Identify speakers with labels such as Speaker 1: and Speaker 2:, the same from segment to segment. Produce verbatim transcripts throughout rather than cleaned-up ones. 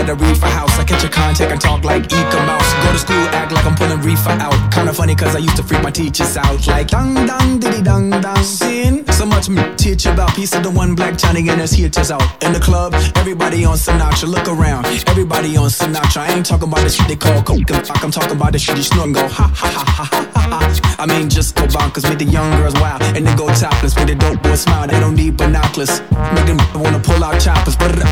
Speaker 1: at a reefer house. I catch a contact and talk like Eka Mouse. Go to school, act like I'm pulling reefer out. Kinda funny cause I used to freak my teachers out. Like dang dang diddy dang dang. Sin so much me teach about. Piece of the one black Johnny and his heaters out. In the club, everybody on Sinatra. Look around, everybody on Sinatra. I ain't talking about the shit they call coke and fuck. I'm talking about the shit you snort and go ha ha ha ha ha ha. I mean just go bonkers, make the young girls wild and then go topless with the dope boy smile. They don't need binoculars, make them wanna pull out choppers.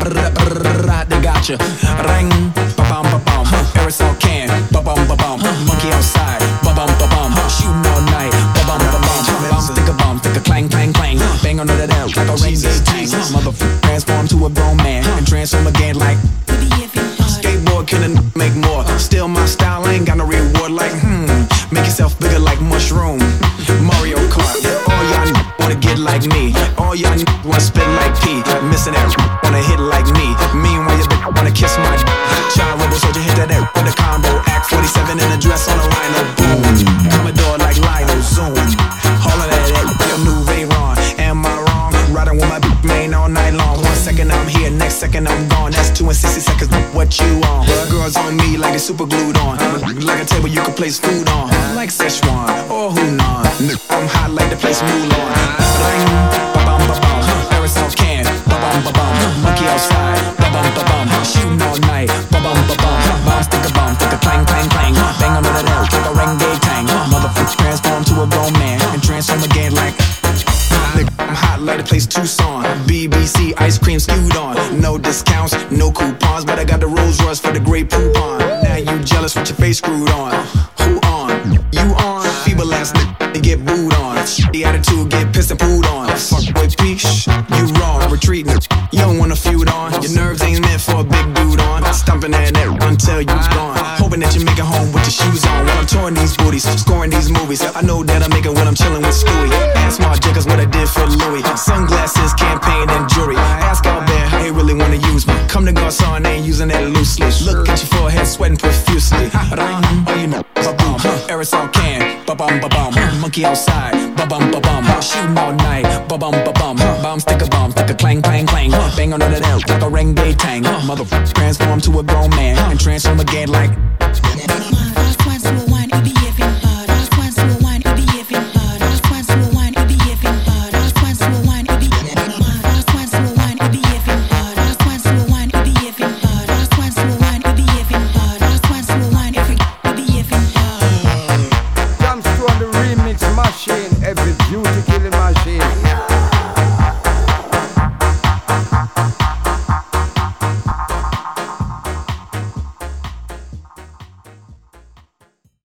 Speaker 1: They got you. Ring, ba bum ba bum. Aerosol can, ba bum ba bum. Monkey outside, ba bum ba bum. Shooting all night, ba bum ba bum. Bum stick a bum, stick a clang clang clang. Bang under that L like a rainbow tank. Motherfucker transform to a grown man and transform again like skateboard killing, make more. Still my style, ain't got no reward like hmm. Make yourself bigger like mushroom. Mario Kart. All y'all wanna get like me. All y'all wanna spit like P. Missing that wanna hit like me. Meanwhile you wanna kiss my child rebel soldier hit that air with a combo. Act forty-seven in a dress on a rhino. Boom. Commodore like Lionel. Zoom. All of that air, your new Veyron. Am I wrong? Riding with my main all night long. One second I'm here, next second I'm gone. That's two and sixty seconds. What you on? Girls on me like they super glued on. Like a table you can place food on. Like Szechuan or Hunan. I'm hot like the place Mulan. Ring, ba bum ba bum. Aerosol can, ba bum ba bum. Monkey outside, ba bum ba bum. Shooting all night, ba bum ba bum. Bomb stick a bomb, stick a clang clang clang. Bang under the L like a ring tang. Motherfucker transform to a grown man and transform again like. I'm hot like the place Tucson. B B C ice cream skewed on. No discounts, no coupons, but I got the Rolls Royce for the great poupon. Now you jealous with your face screwed on. Who on? You on? Feeble ass nigga, get booed on. The attitude get pissed and pooed on. Fuck with peace, you wrong. Retreating, you don't wanna feud on. Your nerves ain't meant for a big dude on. Stumping that net until you's gone. Hoping that you make it home with your shoes on. While I'm touring these booties, scoring these movies. I know that I make it when I'm chilling with Stewie. Ask my jiggers what I did for Louis. Sunglasses, campaign, and jury. Ask out there how they really wanna use me. Come to Garcon, they ain't using that loosely. Look at your forehead, sweating profusely. Oh, you know, ba-bum. Aerosol can, ba-bum, ba-bum. Monkey outside, ba-bum, ba-bum. Shooting all night, ba-bum, ba-bum. Bomb stick a bomb, stick a clang, clang, clang. Bang under that L like a ring day tang. Motherfucker transform to a grown man and transform again like.
Speaker 2: Every beauty killing machine.